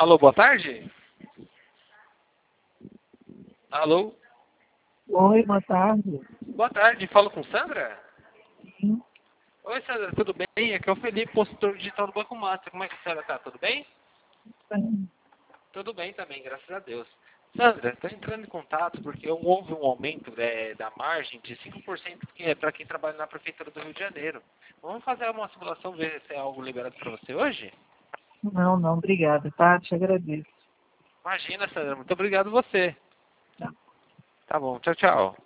Alô, boa tarde? Alô? Oi, boa tarde. Boa tarde, falo com Sandra? Sim, Oi, Sandra, tudo bem? Aqui é o Felipe, consultor digital do Banco Master. Como é que a senhora tá? Tudo bem? bem. Tudo bem também, graças a Deus. Sandra, estou entrando em contato porque houve um aumento da margem de 5% para quem trabalha na Prefeitura do Rio de Janeiro. Vamos fazer uma simulação, ver se é algo liberado para você hoje? Não, não, obrigada, tá? Te agradeço. Imagina, Sandra, muito obrigado você. Tá. Tá bom, tchau, tchau.